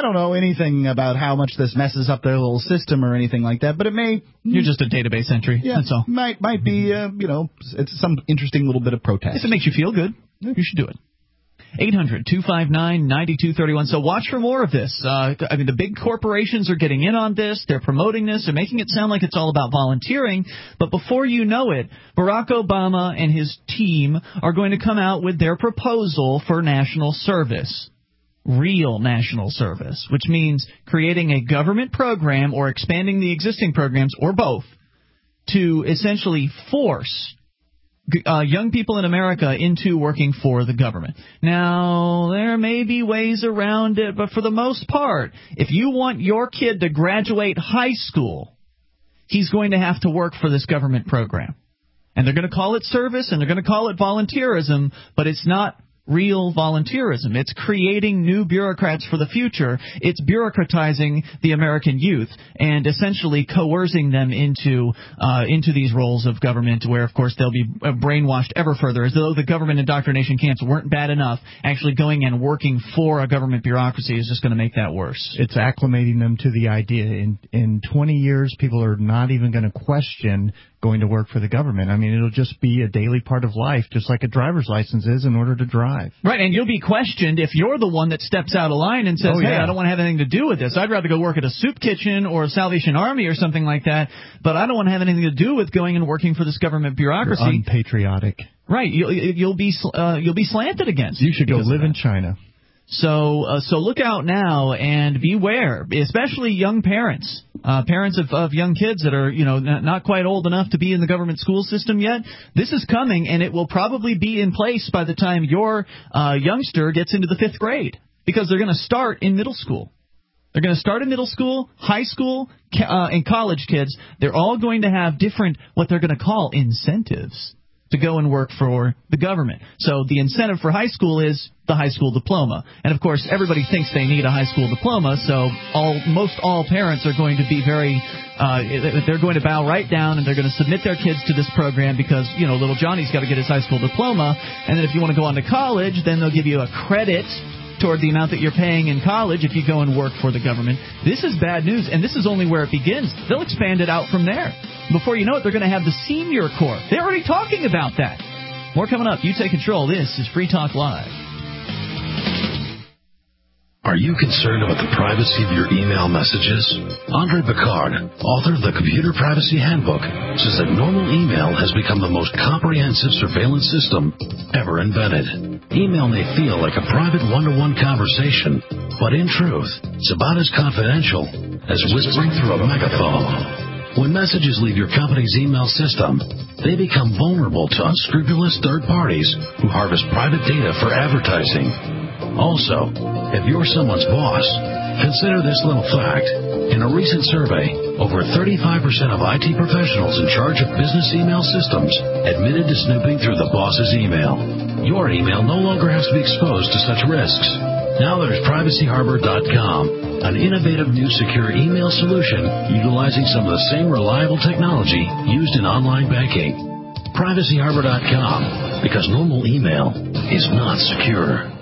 don't know anything about how much this messes up their little system or anything like that, but it may. You're just a database entry. Yeah, that's all. Might might be, uh, you know, it's some interesting little bit of protest. If it makes you feel good, you should do it. eight hundred two five nine nine two three one. So watch for more of this. Uh, I mean, the big corporations are getting in on this. They're promoting this. They're making it sound like it's all about volunteering. But before you know it, Barack Obama and his team are going to come out with their proposal for national service. Real national service, which means creating a government program or expanding the existing programs, or both, to essentially force Uh, young people in America into working for the government. Now, there may be ways around it, but for the most part, if you want your kid to graduate high school, he's going to have to work for this government program. And they're going to call it service, and they're going to call it volunteerism, but it's not real volunteerism. It's creating new bureaucrats for the future. It's bureaucratizing the American youth and essentially coercing them into uh, into these roles of government where, of course, they'll be brainwashed ever further, as though the government indoctrination camps weren't bad enough. Actually going and working for a government bureaucracy is just going to make that worse. It's acclimating them to the idea. In, in twenty years, people are not even going to question going to work for the government. I mean, it'll just be a daily part of life, just like a driver's license is in order to drive. Right, and you'll be questioned if you're the one that steps out of line and says, oh, hey, yeah. I don't want to have anything to do with this. I'd rather go work at a soup kitchen or a Salvation Army or something like that, but I don't want to have anything to do with going and working for this government bureaucracy. You're unpatriotic. Right, you'll, you'll, be, uh, you'll be slanted against. You should go live in China. So uh, so look out now and beware, especially young parents, uh, parents of, of young kids that are, you know, n- not quite old enough to be in the government school system yet. This is coming, and it will probably be in place by the time your uh, youngster gets into the fifth grade, because they're going to start in middle school. They're going to start in middle school, high school, uh, and college kids. They're all going to have different, what they're going to call incentives to go and work for the government. So the incentive for high school is the high school diploma. And, of course, everybody thinks they need a high school diploma, so all most all parents are going to be very uh, – they're going to bow right down and they're going to submit their kids to this program because, you know, little Johnny's got to get his high school diploma. And then if you want to go on to college, then they'll give you a credit toward the amount that you're paying in college if you go and work for the government. This is bad news, and this is only where it begins. They'll expand it out from there. Before you know it, they're going to have the senior corps. They're already talking about that. More coming up. You take control. This is Free Talk Live. Are you concerned about the privacy of your email messages? Andre Picard, author of the Computer Privacy Handbook, says that normal email has become the most comprehensive surveillance system ever invented. Email may feel like a private one-to-one conversation, but in truth, it's about as confidential as whispering through a megaphone. When messages leave your company's email system, they become vulnerable to unscrupulous third parties who harvest private data for advertising. Also, if you're someone's boss, consider this little fact. In a recent survey, over thirty-five percent of I T professionals in charge of business email systems admitted to snooping through the boss's email. Your email no longer has to be exposed to such risks. Now there's Privacy Harbor dot com, an innovative new secure email solution utilizing some of the same reliable technology used in online banking. Privacy Harbor dot com, because normal email is not secure.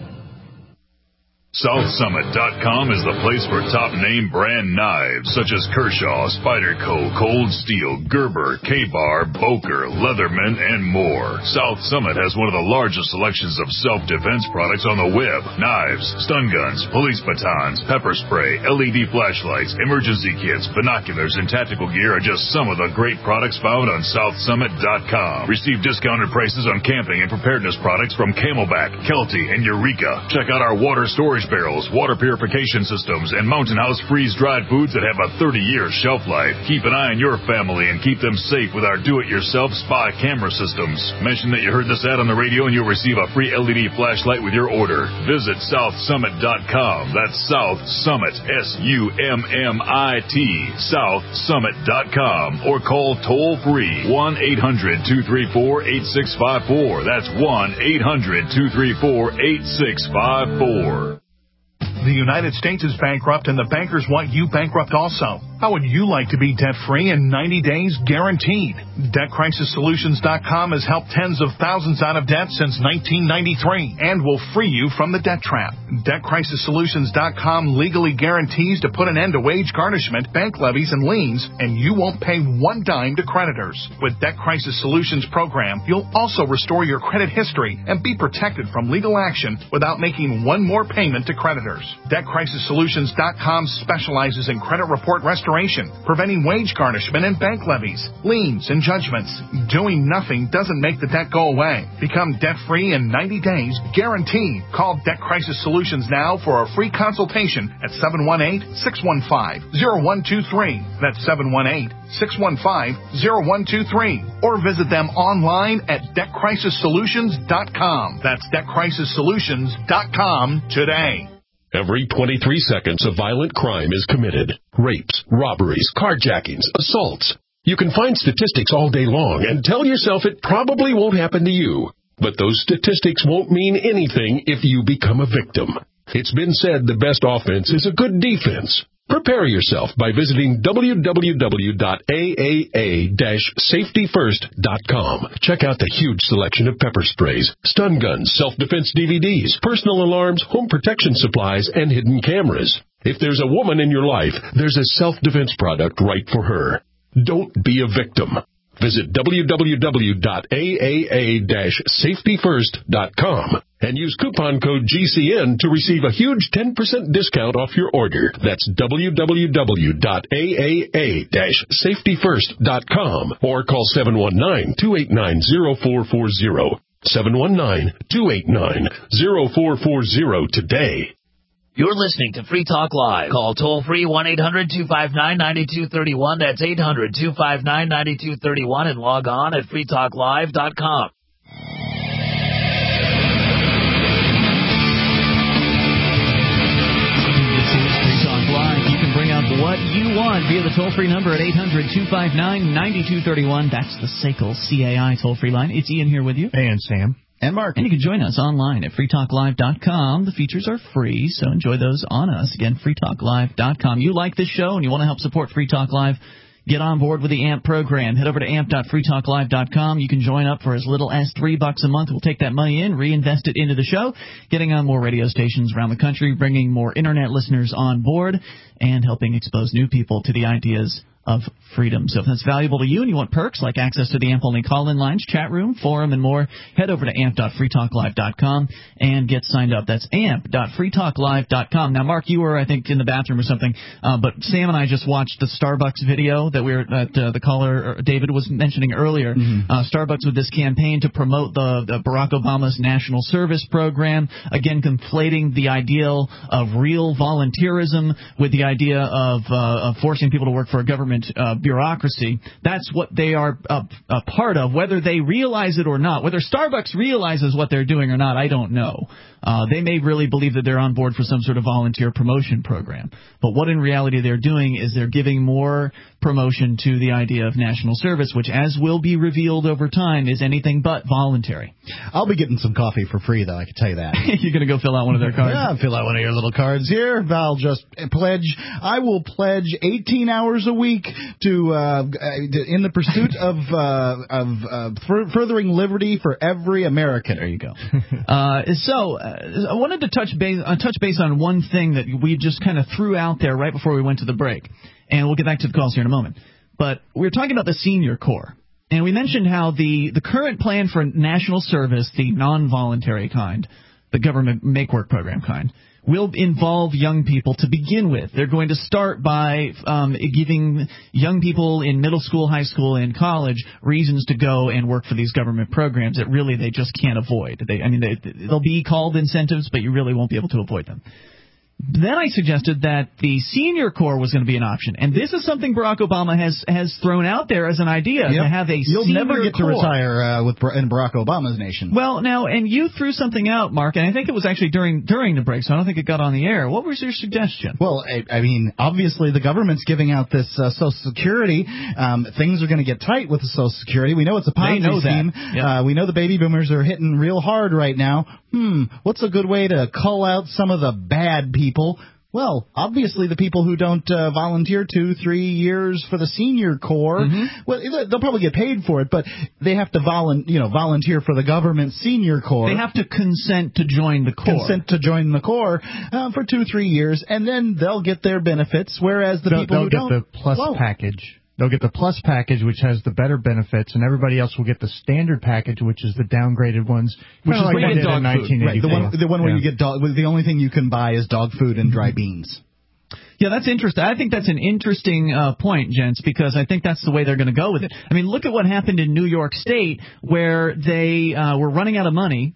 South Summit dot com is the place for top-name brand knives such as Kershaw, Spyderco, Cold Steel, Gerber, K-Bar, Boker, Leatherman, and more. South Summit has one of the largest selections of self-defense products on the web. Knives, stun guns, police batons, pepper spray, L E D flashlights, emergency kits, binoculars, and tactical gear are just some of the great products found on South Summit dot com. Receive discounted prices on camping and preparedness products from Camelback, Kelty, and Eureka. Check out our water storage barrels, water purification systems, and Mountain House freeze-dried foods that have a thirty-year shelf life. Keep an eye on your family and keep them safe with our do-it-yourself spy camera systems. Mention that you heard this ad on the radio and you'll receive a free L E D flashlight with your order. Visit South Summit dot com. That's South Summit, S U M M I T, South Summit dot com. Or call toll-free one eight hundred two three four eight six five four. That's one eight hundred two three four eight six five four. The United States is bankrupt, and the bankers want you bankrupt also. How would you like to be debt-free in ninety days guaranteed? Debt Crisis Solutions dot com has helped tens of thousands out of debt since nineteen ninety-three and will free you from the debt trap. Debt Crisis Solutions dot com legally guarantees to put an end to wage garnishment, bank levies, and liens, and you won't pay one dime to creditors. With Debt Crisis Solutions program, you'll also restore your credit history and be protected from legal action without making one more payment to creditors. Debt Crisis Solutions dot com specializes in credit report restoration, preventing wage garnishment and bank levies, liens, and judgments. Doing nothing doesn't make the debt go away. Become debt-free in ninety days, guaranteed. Call Debt Crisis Solutions now for a free consultation at seven one eight, six one five, zero one two three. That's seven one eight, six one five, zero one two three. Or visit them online at Debt Crisis Solutions dot com. That's Debt Crisis Solutions dot com today. Every twenty-three seconds, a violent crime is committed. Rapes, robberies, carjackings, assaults. You can find statistics all day long and tell yourself it probably won't happen to you. But those statistics won't mean anything if you become a victim. It's been said the best offense is a good defense. Prepare yourself by visiting w w w dot a a a dash safety first dot com. Check out the huge selection of pepper sprays, stun guns, self-defense D V Ds, personal alarms, home protection supplies, and hidden cameras. If there's a woman in your life, there's a self-defense product right for her. Don't be a victim. Visit w w w dot a a a dash safety first dot com and use coupon code G C N to receive a huge ten percent discount off your order. That's w w w dot a a a dash safety first dot com or call seven one nine, two eight nine, zero four four zero. seven one nine, two eight nine, zero four four zero today. You're listening to Free Talk Live. Call toll-free one eight hundred two five nine nine two three one. That's eight hundred two five nine nine two three one and log on at free talk live dot com. This is Free Talk Live. You can bring up what you want via the toll-free number at eight hundred two five nine nine two three one. That's the S A C L C A I toll-free line. It's Ian here with you. And Sam. And Mark. And you can join us online at free talk live dot com. The features are free, so enjoy those on us. Again, free talk live dot com. You like this show and you want to help support Free Talk Live, get on board with the A M P program. Head over to amp dot free talk live dot com. You can join up for as little as three bucks a month. We'll take that money in, reinvest it into the show, getting on more radio stations around the country, bringing more Internet listeners on board, and helping expose new people to the ideas of freedom. So if that's valuable to you and you want perks like access to the A M P-only call-in lines, chat room, forum, and more, head over to amp dot free talk live dot com and get signed up. That's amp dot free talk live dot com. Now, Mark, you were, I think, in the bathroom or something, uh, but Sam and I just watched the Starbucks video that we were, that uh, the caller, David, was mentioning earlier. Mm-hmm. Uh, Starbucks with this campaign to promote the, the Barack Obama's National Service Program, again, conflating the ideal of real volunteerism with the idea of, uh, of forcing people to work for a government Uh, bureaucracy. That's what they are a, a part of, whether they realize it or not. Whether Starbucks realizes what they're doing or not, I don't know. Uh, they may really believe that they're on board for some sort of volunteer promotion program. But what in reality they're doing is they're giving more promotion to the idea of national service, which, as will be revealed over time, is anything but voluntary. I'll be getting some coffee for free, though, I can tell you that. You're going to go fill out one of their cards? Yeah, fill out one of your little cards here. I'll just pledge, I will pledge eighteen hours a week to, uh, in the pursuit of, uh, of uh, furthering liberty for every American. There you go. uh, so, uh, I wanted to touch base, uh, touch base on one thing that we just kind of threw out there right before we went to the break. And we'll get back to the calls here in a moment. But we were talking about the Senior Corps. And we mentioned how the, the current plan for national service, the non-voluntary kind, the government make-work program kind, will involve young people to begin with. They're going to start by um, giving young people in middle school, high school, and college reasons to go and work for these government programs that really they just can't avoid. They, I mean, they, they'll be called incentives, but you really won't be able to avoid them. Then I suggested that the Senior Corps was going to be an option, and this is something Barack Obama has has thrown out there as an idea, yep. to have a You'll Senior never get Corps. to retire uh, with in Barack Obama's nation. Well, now, and you threw something out, Mark, and I think it was actually during during the break, so I don't think it got on the air. What was your suggestion? Well, I, I mean, obviously the government's giving out this uh, Social Security. Um, things are going to get tight with the Social Security. We know it's a Ponzi know scheme. Yep. Uh, we know the baby boomers are hitting real hard right now. Hmm, what's a good way to cull out some of the bad people? Well, obviously the people who don't uh, volunteer two, three years for the senior corps, mm-hmm. well, they'll probably get paid for it, but they have to volun- you know, volunteer for the government senior corps. They have to consent to join the corps. Consent to join the corps uh, for two, three years, and then they'll get their benefits, whereas the they'll, people they'll who get don't... the plus won't. package. They'll get the plus package, which has the better benefits, and everybody else will get the standard package, which is the downgraded ones, which is like what they did in nineteen eighty-four. Right, the one, the one yeah. where you get dog, the only thing you can buy is dog food and dry beans. Yeah, that's interesting. I think that's an interesting uh, point, gents, because I think that's the way they're going to go with it. I mean, look at what happened in New York State, where they uh, were running out of money,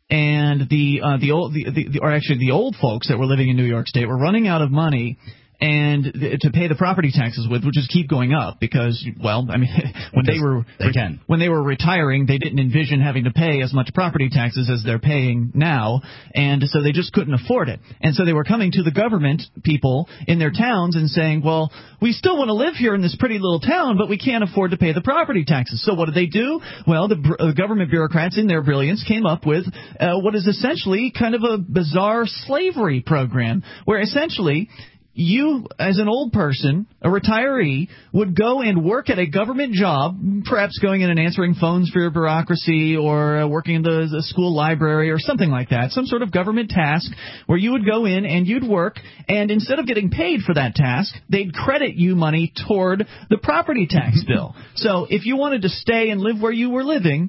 and the uh, the old, the, the, or actually the old folks that were living in New York State were running out of money. And th- to pay the property taxes with, which just keep going up because, well, I mean, when they were they can. when they were retiring, they didn't envision having to pay as much property taxes as they're paying now, and so they just couldn't afford it. And so they were coming to the government people in their towns and saying, well, we still want to live here in this pretty little town, but we can't afford to pay the property taxes. So what did they do? Well, the br- uh, government bureaucrats, in their brilliance, came up with uh, what is essentially kind of a bizarre slavery program, where essentially you, as an old person, a retiree, would go and work at a government job, perhaps going in and answering phones for your bureaucracy or uh, working in the, the school library or something like that, some sort of government task where you would go in and you'd work, and instead of getting paid for that task, they'd credit you money toward the property tax bill. So if you wanted to stay and live where you were living,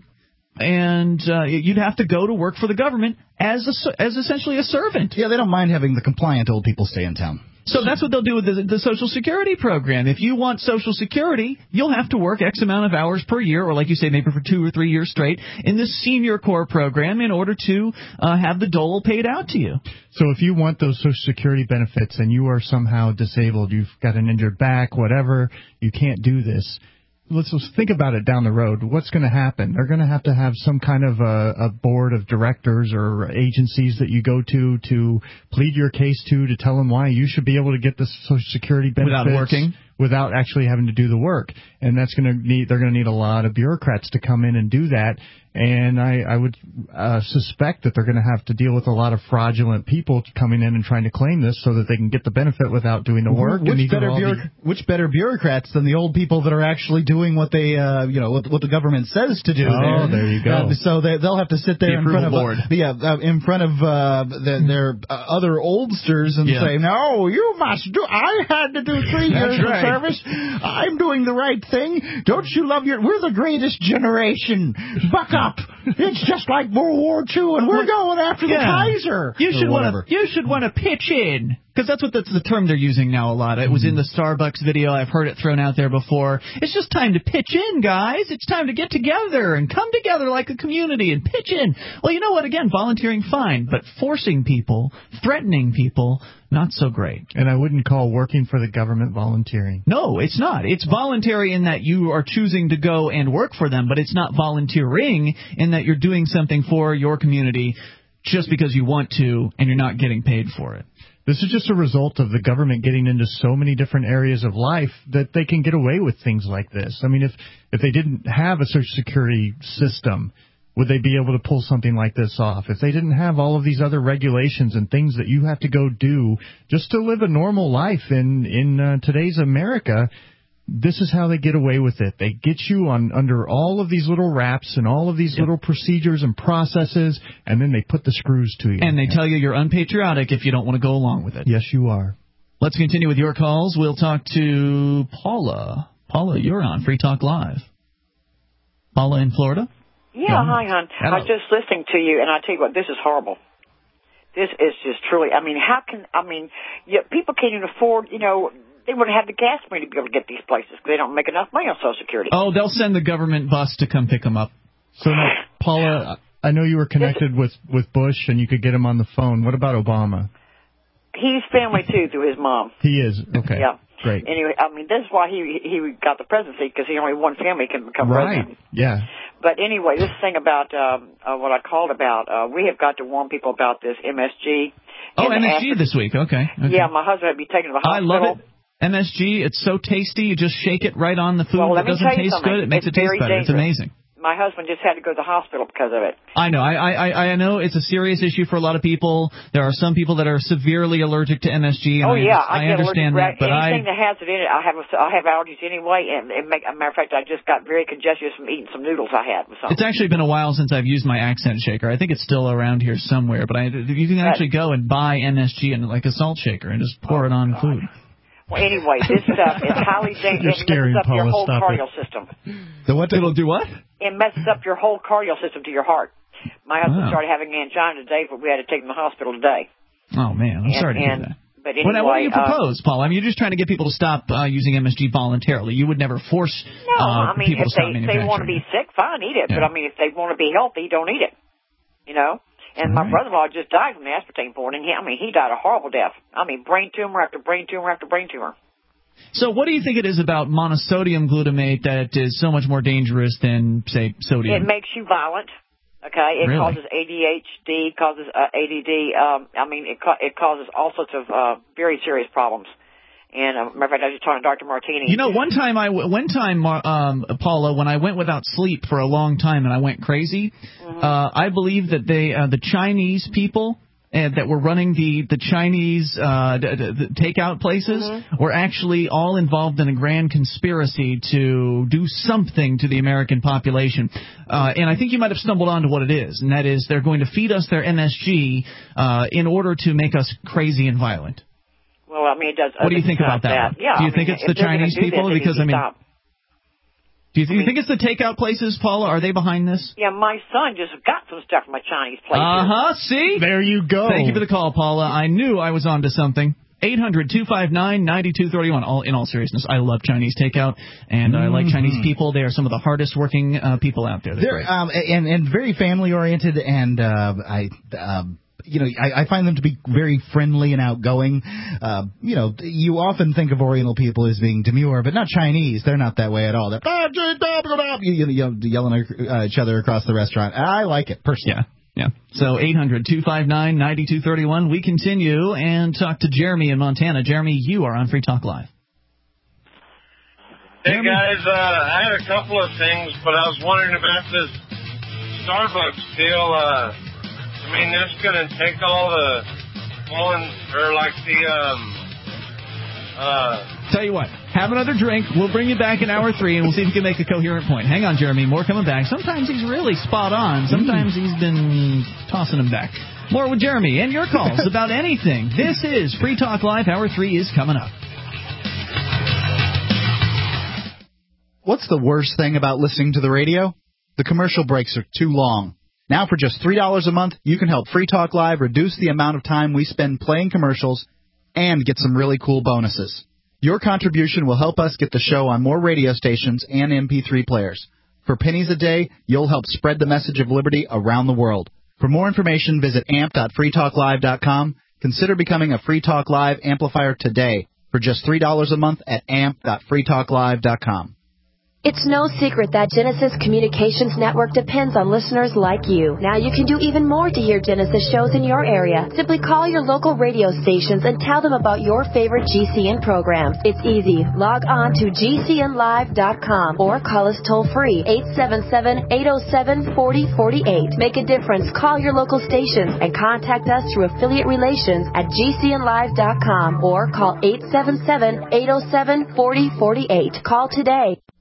and uh, you'd have to go to work for the government as a, as essentially a servant. Yeah, they don't mind having the compliant old people stay in town. So that's what they'll do with the, the Social Security program. If you want Social Security, you'll have to work X amount of hours per year, or like you say, maybe for two or three years straight, in this Senior Corps program in order to uh, have the dole paid out to you. So if you want those Social Security benefits and you are somehow disabled, you've got an injured back, whatever, you can't do this. Let's just think about it down the road. What's going to happen? They're going to have to have some kind of a, a board of directors or agencies that you go to to plead your case to, to tell them why you should be able to get the Social Security benefits without working, without actually having to do the work. And that's going to need they're going to need a lot of bureaucrats to come in and do that. And I, I would uh, suspect that they're going to have to deal with a lot of fraudulent people coming in and trying to claim this so that they can get the benefit without doing the work. Which, and better, bureauc- the... which better bureaucrats than the old people that are actually doing what they, uh, you know, what, what the government says to do? Oh, there, there you go. Uh, so they, they'll have to sit there the in front of board. Uh, yeah, uh, in front of uh, the, their uh, other oldsters and yeah. say, "No, you must do. I had to do three years of right. service. I'm doing the right thing. Don't you love your? We're the greatest generation. Buck up. It's just like World War Two, and we're going after yeah. the Kaiser. You should want to. You should want to pitch in, because that's what that's the term they're using now a lot. It was in the Starbucks video. I've heard it thrown out there before. It's just time to pitch in, guys. It's time to get together and come together like a community and pitch in. Well, you know what? Again, volunteering fine, but forcing people, threatening people, not so great. And I wouldn't call working for the government volunteering. No, it's not. It's voluntary in that you are choosing to go and work for them, but it's not volunteering in that you're doing something for your community just because you want to and you're not getting paid for it. This is just a result of the government getting into so many different areas of life that they can get away with things like this. I mean, if, if they didn't have a Social Security system, would they be able to pull something like this off? If they didn't have all of these other regulations and things that you have to go do just to live a normal life in, in uh, today's America, this is how they get away with it. They get you on under all of these little wraps and all of these yep. little procedures and processes, and then they put the screws to you. And they tell you you're unpatriotic if you don't want to go along with it. Yes, you are. Let's continue with your calls. We'll talk to Paula. Paula, you're on Free Talk Live. Paula in Florida? Yeah, hi, hon. Hello. I was just listening to you, and I tell you what, this is horrible. This is just truly, I mean, how can, I mean, yeah, people can't even afford, you know, they wouldn't have the gas money to be able to get these places because they don't make enough money on Social Security. Oh, they'll send the government bus to come pick them up. So, now, Paula, I know you were connected with, with Bush and you could get him on the phone. What about Obama? He's family, too, through his mom. He is? Okay. Yeah. Great. Anyway, I mean, this is why he he got the presidency, because he only one family can become right. president. Yeah. But anyway, this thing about um, uh, what I called about, uh, we have got to warn people about this M S G. Oh, M S G after- this week. Okay. okay. Yeah, my husband had to be taken to the I hospital. love it. M S G, it's so tasty. You just shake it right on the food. Well, let it me doesn't tell you taste something. good. It makes it's it taste very better. dangerous. It's amazing. my husband just had to go to the hospital because of it. I know. I, I I know it's a serious issue for a lot of people. There are some people that are severely allergic to M S G. And oh yeah, I, I, I get understand allergic. that, but anything I, that has it in it, I have a, I have allergies anyway. And it make, as a matter of fact, I just got very congested from eating some noodles I had with something. It's actually been a while since I've used my accent shaker. I think it's still around here somewhere. But I, you can actually go and buy M S G and like a salt shaker and just pour oh, it on God. food. Well, anyway, this stuff is highly dangerous. It messes up Paula, your whole stop cardio it. system. The what? It'll do what? It messes up your whole cardio system to your heart. My husband Wow. started having angina today, but we had to take him to the hospital today. Oh, man. I'm and, sorry to hear and, that. But anyway, what, what do you propose, uh, Paul? I mean, you're just trying to get people to stop uh, using M S G voluntarily. You would never force no, uh, I mean, people if to stop they, if manufacturing they want to be sick, fine, eat it. Yeah. But, I mean, if they want to be healthy, don't eat it. You know? And All my right. brother-in-law just died from the aspartame poisoning. He, I mean, he died a horrible death. I mean, brain tumor after brain tumor after brain tumor. So what do you think it is about monosodium glutamate that is so much more dangerous than, say, sodium? It makes you violent. Okay, it Really? causes A D H D, causes uh, A D D. Um, I mean, it ca- it causes all sorts of uh, very serious problems. And uh, matter of fact, I was just talking to Doctor Martini. You know, one time, I one time, um, Paula, when I went without sleep for a long time and I went crazy, mm-hmm. uh, I believe that they, uh, the Chinese people. And that were running the the Chinese uh, d- d- d- takeout places mm-hmm. were actually all involved in a grand conspiracy to do something to the American population. Uh, and I think you might have stumbled onto what it is, and that is they're going to feed us their M S G uh, in order to make us crazy and violent. Well, I mean, it does. What do you think about that? that. Yeah, do you I think mean, it's the Chinese people? This, because I mean. Stop. Do you, th- you think it's the takeout places, Paula? Are they behind this? Yeah, my son just got some stuff from a Chinese place. Uh-huh, see? There you go. Thank you for the call, Paula. I knew I was onto something. eight hundred two five nine nine two three one. All, in all seriousness, I love Chinese takeout, and mm-hmm. I like Chinese people. They are some of the hardest working uh, people out there. They're, They're um, and, and very family-oriented, and uh, I... Um, You know, I, I find them to be very friendly and outgoing. Uh, you know, you often think of Oriental people as being demure, but not Chinese. They're not that way at all. They're you, you know, yelling at each other across the restaurant. I like it, personally. Yeah, yeah. So eight hundred two five nine nine two three one. We continue and talk to Jeremy in Montana. Jeremy, you are on Free Talk Live. Hey, Jeremy? guys. Uh, I had a couple of things, but I was wondering about this Starbucks deal. Uh, I mean, they're just going to take all the pulling, or like the, um, uh... Tell you what, have another drink. We'll bring you back in hour three, and we'll see if we can make a coherent point. Hang on, Jeremy. More coming back. Sometimes he's really spot on. Sometimes he's been tossing them back. More with Jeremy and your calls about anything. This is Free Talk Live. Hour three is coming up. What's the worst thing about listening to the radio? The commercial breaks are too long. Now for just three dollars a month, you can help Free Talk Live reduce the amount of time we spend playing commercials and get some really cool bonuses. Your contribution will help us get the show on more radio stations and M P three players. For pennies a day, you'll help spread the message of liberty around the world. For more information, visit amp dot free talk live dot com. Consider becoming a Free Talk Live amplifier today for just three dollars a month at amp dot free talk live dot com. It's no secret that Genesis Communications Network depends on listeners like you. Now you can do even more to hear Genesis shows in your area. Simply call your local radio stations and tell them about your favorite G C N programs. It's easy. Log on to G C N live dot com or call us toll-free, eight seven seven, eight oh seven, four oh four eight. Make a difference. Call your local stations and contact us through affiliate relations at G C N live dot com or call eight seven seven, eight oh seven, four oh four eight. Call today.